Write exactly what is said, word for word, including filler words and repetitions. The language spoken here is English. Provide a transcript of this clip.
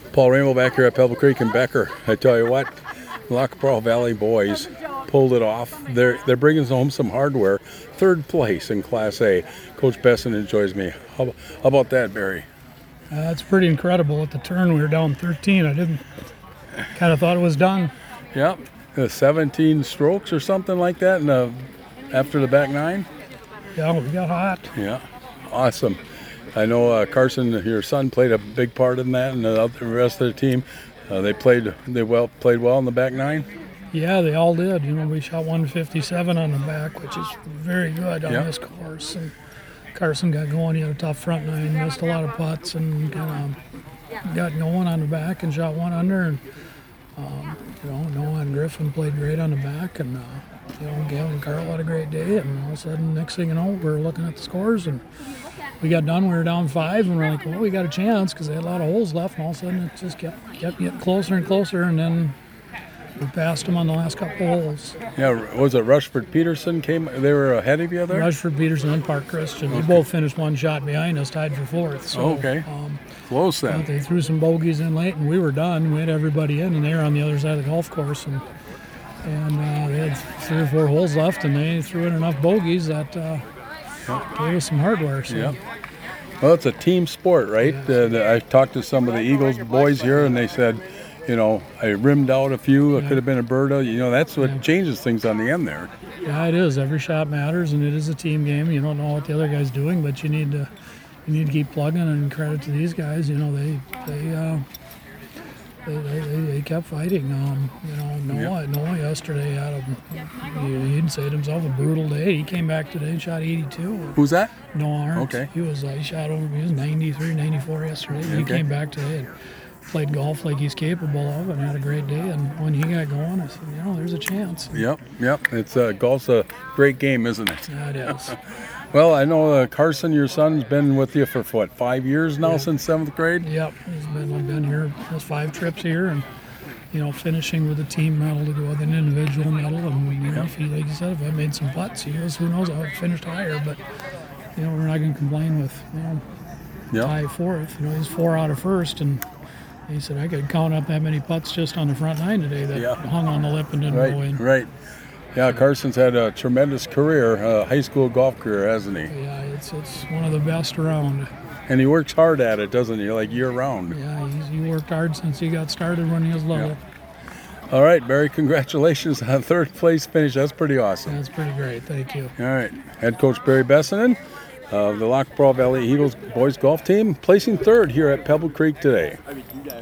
Paul Rainbow back here at Pebble Creek and Becker. I tell you what, Lockport Valley boys pulled it off. They're they're bringing home some hardware. Third place in Class A. Coach Besson enjoys me. How, how about that, Barry? Uh, that's pretty incredible. At the turn, we were down thirteen. I didn't kind of thought it was done. Yep, uh, seventeen strokes or something like that. And uh, after the back nine. Yeah, we got hot. Yeah, awesome. I know uh, Carson, your son, played a big part in that, and the rest of the team, uh, they played they well played well in the back nine. Yeah, they all did. You know, we shot one fifty-seven on the back, which is very good on Yep. this course. And Carson got going. He had a tough front nine, missed a lot of putts, and kind of got going on the back and shot one under. And um, you know, Noah and Griffin played great on the back, and uh, you know, Gavin and Carl had a great day. And all of a sudden, next thing you know, we're looking at the scores, and we got done. We were down five, and we're like, well, we got a chance because they had a lot of holes left. And all of a sudden, it just kept kept getting closer and closer, and then we passed them on the last couple holes. Yeah, was it Rushford Peterson came? They were ahead of you there. Rushford, Peterson, and Park Christian. They both finished one shot behind us, tied for fourth. So, Oh, okay. Um, Close then. but they threw some bogeys in late, and we were done. We had everybody in, and they were on the other side of the golf course, and and uh, they had three or four holes left, and they threw in enough bogeys that uh, gave us some hardware. So. Yep. Well, it's a team sport, right? Uh, I talked to some of the Eagles boys here, and they said, you know, I rimmed out a few. It Yeah. could have been a bird. You know, that's what Yeah. changes things on the end there. Yeah, it is. Every shot matters, and it is a team game. You don't know what the other guy's doing, but you need to you need to keep plugging. And credit to these guys. You know, they they uh, they, they, they, they kept fighting. Um, you know, Noah Noah yesterday had a he, he'd say to himself a brutal day. He came back today and shot eighty-two. Who's that? Noah Arndt. Okay. He was uh, he shot over. He was ninety-three, ninety-four yesterday. He Okay. came back today and played golf like he's capable of, and had a great day. And when he got going, I said, you know, there's a chance. Yep, yep. It's uh, golf's a great game, isn't it? Yeah, it is. Well, I know uh, Carson, your son's been with you for what, five years now, Yeah. since seventh grade. Yep, he's been I've been here. Has five trips here, and you know, finishing with a team medal to go with an individual medal. And you know, if he, like you said, if I made some putts, he goes, who knows? I would have finished higher, but you know, we're not going to complain with you know Yep. tie fourth. You know, he's four out of first, and he said I could count up that many putts just on the front nine today that Yeah. hung on the lip and didn't go Right, in. right. Yeah, Carson's had a tremendous career, uh, high school golf career, hasn't he? Yeah, it's it's one of the best around. And he works hard at it, doesn't he? Like year round. Yeah, he's, he worked hard since he got started when he was little. All right, Barry, congratulations on third place finish. That's pretty awesome. That's pretty great. Thank you. All right, head coach Barry Bessinen of the Lockport Valley Eagles boys golf team, placing third here at Pebble Creek today.